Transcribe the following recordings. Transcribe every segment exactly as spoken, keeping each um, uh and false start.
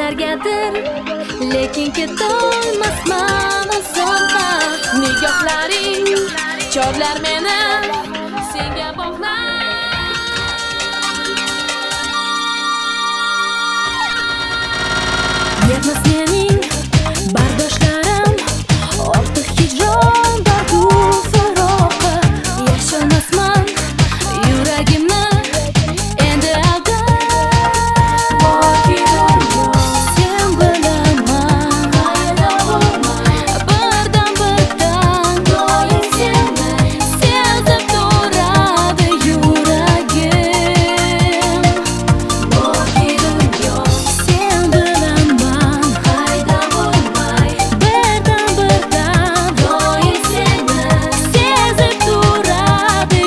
Qayergadir, lekin ketolmasman osonqa. Nigohlaring chorlar meni senga bog'lab. Yetmas mening bardoshlarim, ortiq hijron dardu firoqqa. Yasholmasman yuragimni endi aldab. Sen bilaman birdan birdan doim seni sezib turadi yuragim. Sen bilaman qayda bo'lmay birdan birdan doim seni sezib turadi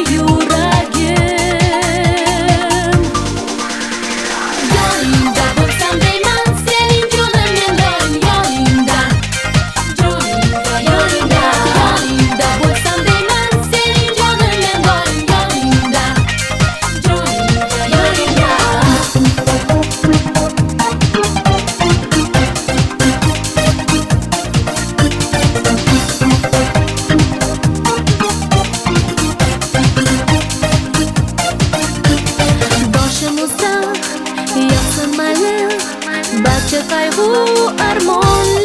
yuragim. Yoningda bo'lsam deyman, sening jonim mendan yoningda. Yoningda, yoningda, yoningda bo'lsam deyman, sening jonim mendan yoningda. Yoningda, yoningda. Boshimizda yoqsin mayli barcha qayg'u armonlar.